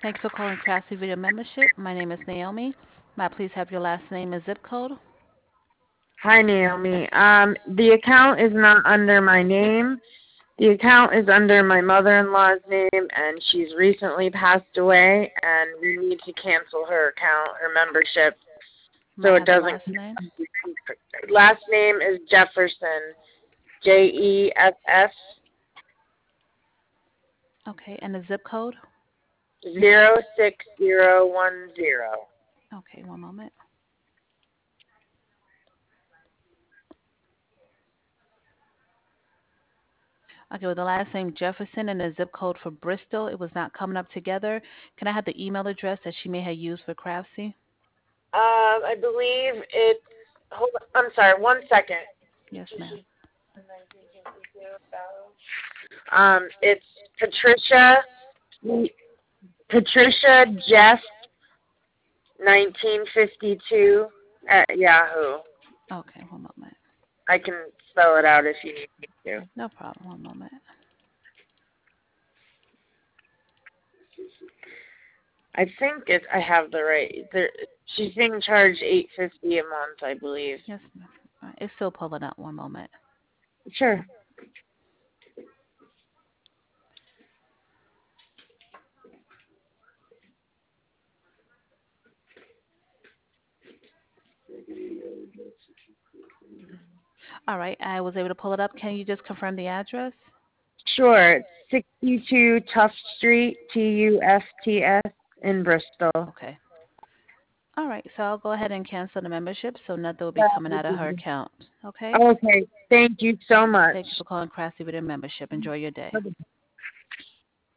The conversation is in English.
Thank you for calling Craftsy Video Membership. My name is Naomi. May I please have your last name and zip code? Hi, Naomi. The account is not under my name. The account is under my mother-in-law's name, and she's recently passed away, and we need to cancel her account, her membership, May so I it have the doesn't. last name? Last name is Jefferson, Jeffs, Okay, and the zip code? 06010. Okay, one moment. Okay, with the last name Jefferson and the zip code for Bristol, it was not coming up together. Can I have the email address that she may have used for Craftsy? I believe it's. Hold on, I'm sorry. 1 second. Yes, ma'am. It's Patricia Jeff 1952 at Yahoo. Okay, one moment. I can spell it out if you need me to. No problem. One moment. I think I have the right. She's being charged $850 a month, I believe. Yes, ma'am. All right, it's still pulling up. One moment. Sure. All right, I was able to pull it up. Can you just confirm the address? Sure. It's 62 Tufts Street, Tufts, in Bristol. Okay. All right, so I'll go ahead and cancel the membership so nothing will be coming out of her account. Okay? Okay. Thank you so much. Thank you for calling Craftsy with your membership. Enjoy your day.